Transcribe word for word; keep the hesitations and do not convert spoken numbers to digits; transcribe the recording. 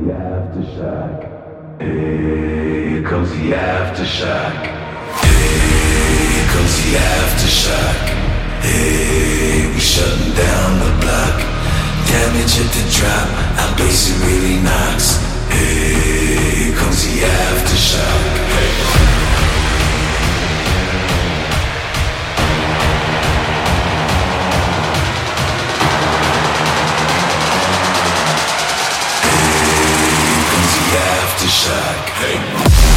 aftershock. Hey, here comes the aftershock. Hey, here comes the aftershock. Hey, we shutting down the block. Damage at the drop, our bass it really knocks. Hey, here comes the aftershock. Hey. Aftershock, hey.